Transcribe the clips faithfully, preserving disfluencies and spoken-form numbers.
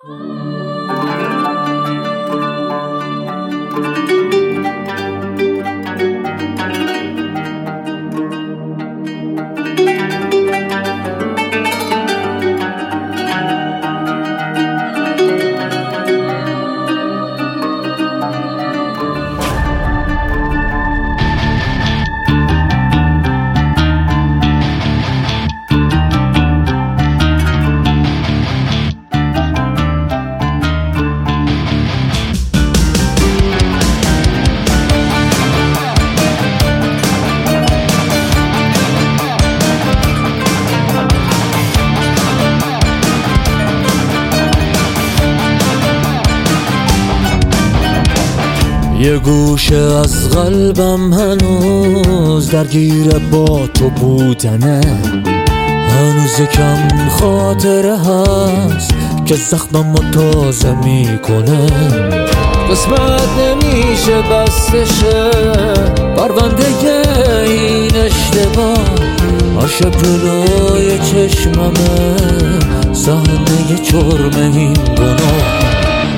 یه گوشه از قلبم هنوز درگیر با تو بودنه، هنوز کم خاطره هست که زخممو تازه میکنه. قسمت نمیشه بستشه پرونده این اشتباه، آش پلوی چشممه صحنه جرم این گناه.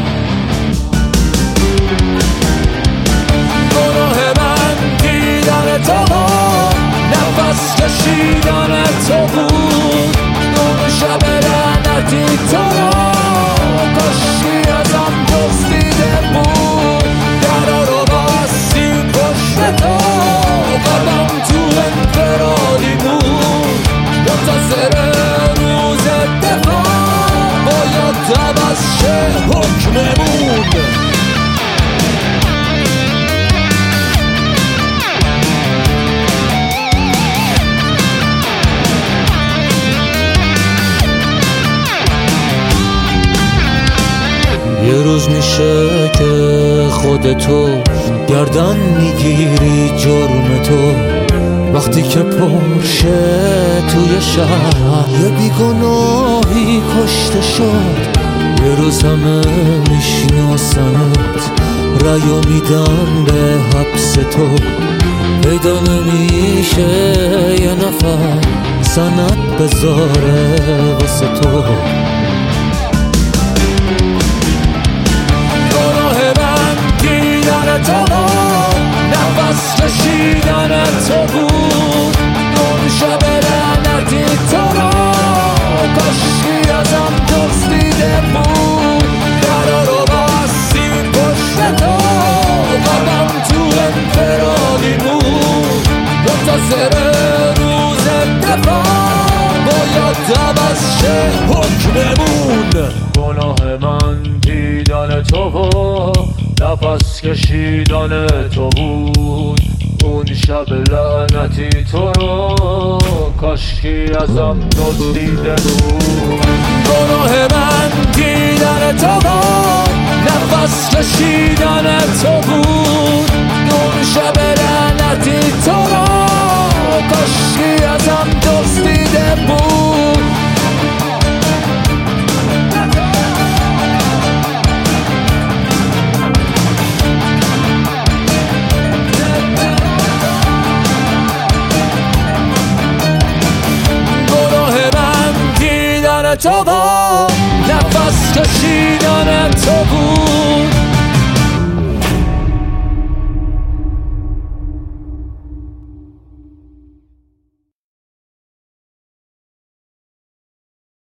نفس کشیدن تو بود اون شب لعنتی تو را، کاشکی ازم دزدیده بود درا رو بستیم پشت تو، قلبم تو انفرادی بود منتظر روز دفاع، باید عوض شه حکممون. یه روز میشه که خودتو گردن میگیری جرم تو، وقتی که پرشه توی شهر یه بیگناهی کشته شد. یه روز همه میشناسنت رأیو میدن به حبس تو، پیدا نمیشه یه نفر سند بذاره واسه تو. نفس کشیدن تو بود اون شب لعنتی تو را، کاشکی ازم دزدیده بود درا رو بستیم پشت تو، قلبم تو انفرادی بود منتظر روز دفاع، باید عوض شه حکممون. گناه من دیدن تو بود، نفس کشیدن تو بود اون شب لعنتی تو رو، کاشکی ازم دزدیده بود. گناه من دیدن تو بود، نفس کشیدن تو بود اون شب لعنتی تو رو، کاشکی ازم دزدیده بود. تو بود، نفس کشیدن تو بود